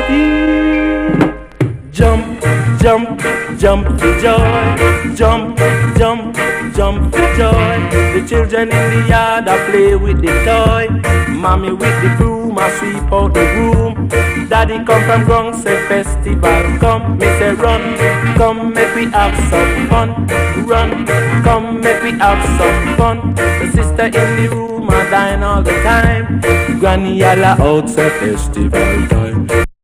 Jump, jump, jump for joy. Jump, jump, jump for joy. The children in the yard I play with the toy. Mommy with the broom I sweep out the room. Daddy come from Bronx, say festival come. Me say run, come make we have some fun. Run, come make we have some fun. The sister in the room I dine all the time. Granny yalla out, say festival time.